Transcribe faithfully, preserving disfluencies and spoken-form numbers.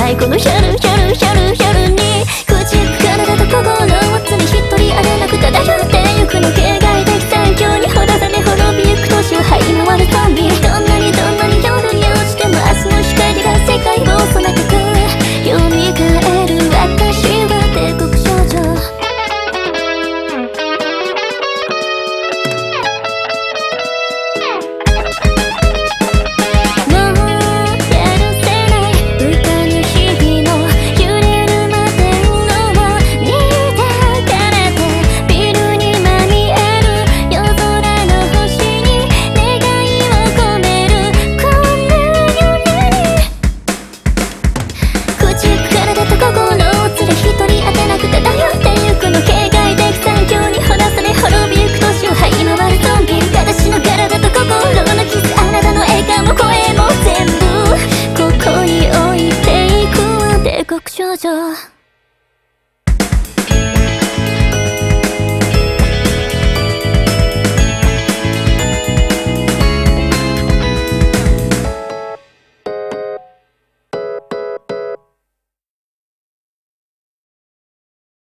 ないこのシャルシャルシャルシャルに口体と心を常に一人あれなく漂ってゆくの形骸的環境にほだされ滅びゆく年を這い回るゾンビ。どんなにどんなに夜に落ちても明日の光が世界を染めてく蘇る私は帝国少女。少女